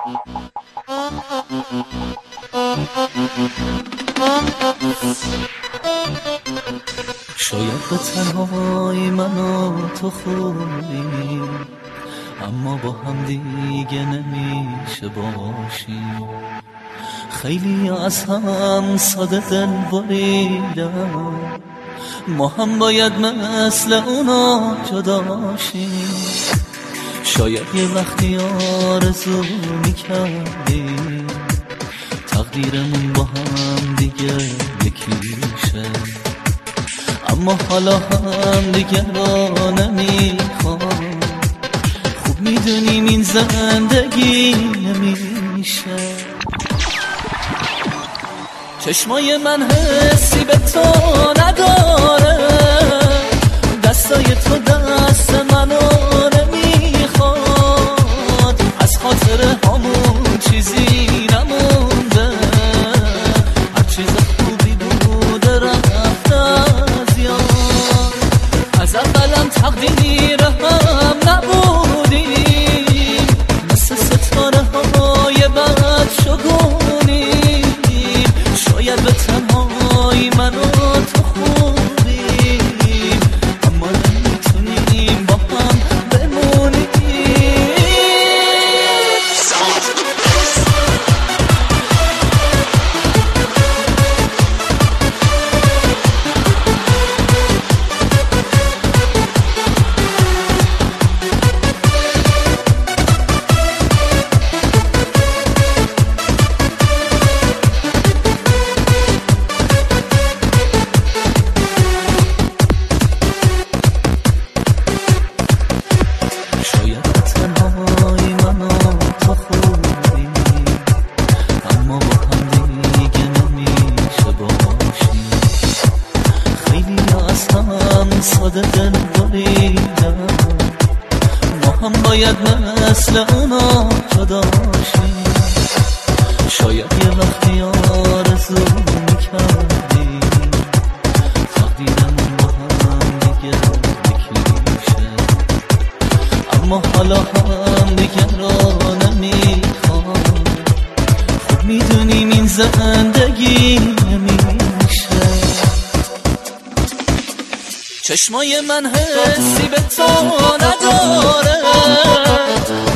شاید به تنهایی من و تو خوبیم، اما با هم دیگه نمیشه باشیم. خیلی از هم ساده دل بریدم، ما هم باید مثل اونا جداشیم. شاید یه وقتی آرزو میکردیم تقدیرمون با هم دیگه یکی شه، اما حالا هم دیگه را نمیخوام. خوب میدونیم این زندگی نمیشه. چشمای من حسی به تو نداره، دستای تو دست منو نمیخواد. از خاطر همون چیزی نمونده، هر چیز خوبی بوده رفت از یاد. از اولم تقدیر هم نبودیم، مثل ستاره های بد شگونیم. شاید به تنهایی من و تو خوبیم، اما نمیتونیم با هم بمونیم. ساده دل بریدم، ما هم باید مثل اونا جداشیم. شاید یه وقتی آرزو میکردیم تقدیرمون با هم دیگه یکی شه، اما حالا هم دیگه را نمیخوام. خوب میدونیم این زندگی نمیشه. چشمای من حسی به تو نداره،